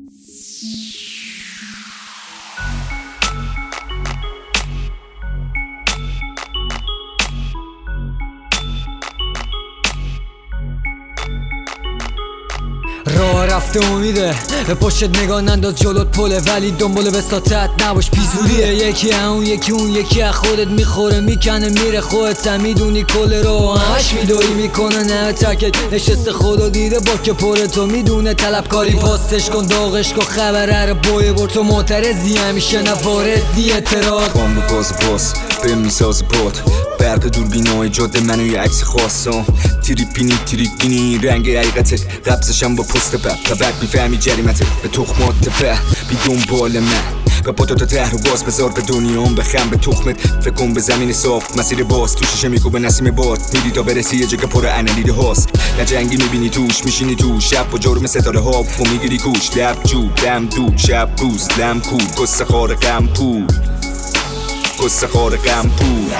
راه رفته امیده به پشت نگاه ننداز جلوت پله ولی دنبال وساطت نباش پیزوریه یکی اون یکی اون یکی از خودت میخوره میکنه میره خودت هم میدونی کل رو همش میدوی میکنه نه تکت نشسته خدا دیده با که پره تو میدونه طلبکاری پاستش کن داغش کن خبره رو بایه بر تو معترضی همیشه نوارد دی اعتراض بام رو باز به میساز باد برق دوربینای جاده منو یه عکس خواستم تریپینی رنگ حقیقته قبضشم با پست بعد میفهمی جریمته به تخمات به بی دنبال من و با تا ته رو باز بذار به دنیام بخم به تخمت فکر کن به زمین صاف مسیر باز تو شیشه میکوبه نسیم باد میری تا برسی یه جگه پر انلیده هاست نه جنگی میبینی توش میشینی تو شب با جرم ستاره ها و میگیری کوش لب جو دم دود شب روز لم کود قصه خار غم پول قصه خار غم پول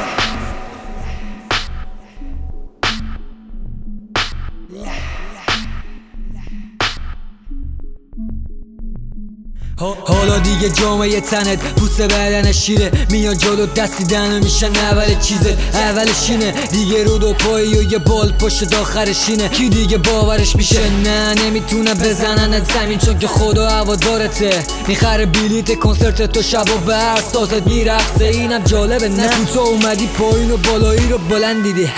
حالا دیگه جامعه تنت پوست بدن شیره میاد جلو دستی دنه میشن اول چیزه اولشینه دیگه رو دو پایی و یه بال پشت آخرشینه کی دیگه باورش میشه نه نمیتونه بزننت زمین چون که خدا هوادارته میخره بلیت کنسرت تو شب و بر سازت میرقصه اینم جالبه نه تو اومدی پایین و بالایی رو بلند دیدی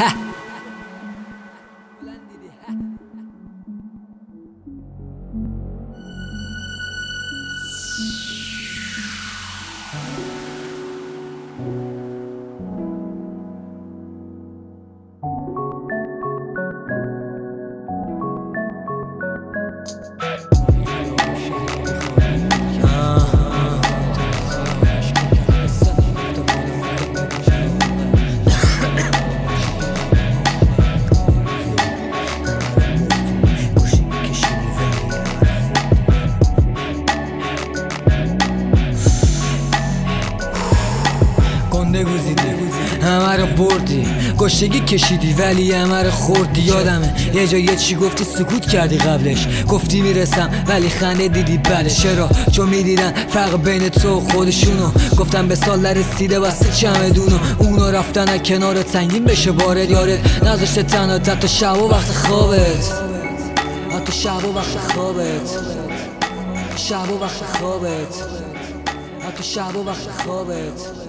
همه رو بردی گشتگی کشیدی ولی همه رو خوردی یادمه یه جا یه چی گفتی سکوت کردی قبلش گفتی میرسم ولی خنده دیدی بله چرا چون میدیدن فرق بین تو و خودشونو گفتم به سال نرسیده بسته چمدونو اونا رفتن کنار تنگین بشه بارد یارت نذاشته تنها تا شب و وقت خوابت حتی شب و وقت خوابت شب و وقت خوابت حتی شب و وقت خوابت